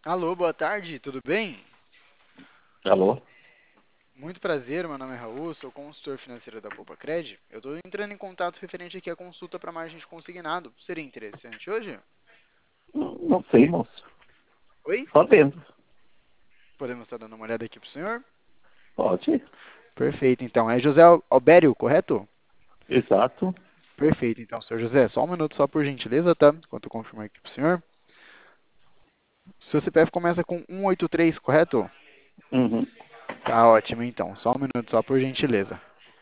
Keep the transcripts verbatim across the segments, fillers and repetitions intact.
Alô, boa tarde, tudo bem? Alô? Muito prazer, meu nome é Raul, sou consultor financeiro da Poupa Cred. Eu estou entrando em contato referente aqui à consulta para margem de consignado. Seria interessante hoje? Não, não sei, moço. Oi? Só dentro. Podemos estar dando uma olhada aqui para o senhor? Pode. Perfeito, então. É José Al- Albério, correto? Exato. Perfeito, então, senhor José. Só um minuto só por gentileza, tá? Enquanto eu confirmar aqui para o senhor. Seu C P F começa com cento e oitenta e três, correto? Uhum. Tá ótimo, então. Só um minuto só por gentileza.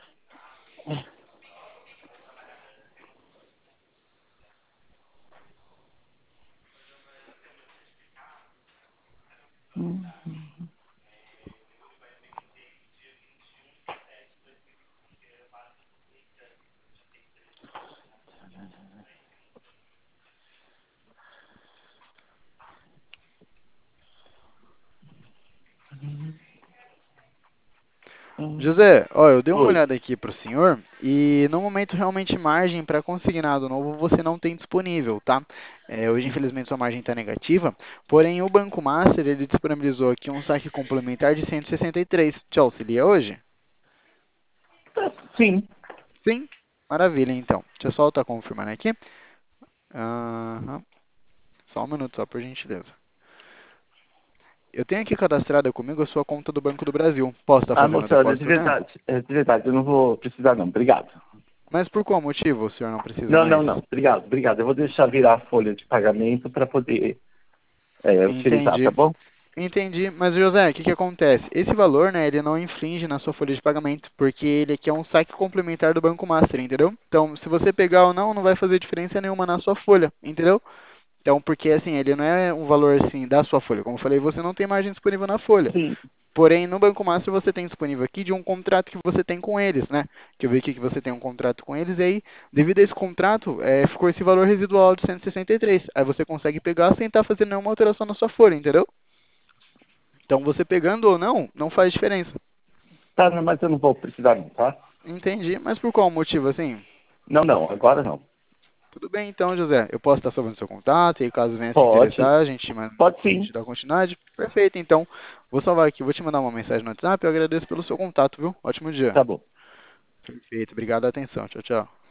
José, ó, eu dei uma Oi. olhada aqui para o senhor e no momento realmente margem para consignado novo você não tem disponível, tá? É, hoje infelizmente sua margem está negativa, porém o Banco Master ele disponibilizou aqui um saque complementar de cento e sessenta e três. Te auxilia hoje? Tá, sim. Sim? Maravilha, então. Deixa eu só estar confirmando aqui. Aham. Só um minuto só por gentileza. Eu tenho aqui cadastrada comigo a sua conta do Banco do Brasil. Posso estar Ah, fazendo o moça, olha, de depósito nela? verdade. É, de verdade, eu não vou precisar não. Obrigado. Mas por qual motivo o senhor não precisa Não, não, mais? não. Obrigado, obrigado. Eu vou deixar virar a folha de pagamento para poder é, utilizar, tá Entendi. bom? Entendi, mas José, o que que acontece? Esse valor, né, ele não infringe na sua folha de pagamento, porque ele aqui é um saque complementar do Banco Master, entendeu? Então, se você pegar ou não, não vai fazer diferença nenhuma na sua folha, entendeu? Então, porque assim, ele não é um valor assim da sua folha. Como eu falei, você não tem margem disponível na folha. Sim. Porém, no Banco Master você tem disponível aqui de um contrato que você tem com eles, né? Que eu vi aqui que você tem um contrato com eles, e aí, devido a esse contrato, é, ficou esse valor residual de cento e sessenta e três. Aí você consegue pegar sem estar fazendo nenhuma alteração na sua folha, entendeu? Então você pegando ou não, não faz diferença. Tá, não, mas eu não vou precisar não, tá? Entendi. Mas por qual motivo assim? Não, não. Agora não. Tudo bem então, José. Eu posso estar salvando seu contato e caso venha se Pode. interessar, a gente, man- Pode a sim. gente dá continuidade. Perfeito, então. Vou salvar aqui, vou te mandar uma mensagem no WhatsApp. Eu agradeço pelo seu contato, viu? Ótimo dia. Tá bom. Perfeito. Obrigado pela atenção. Tchau, tchau.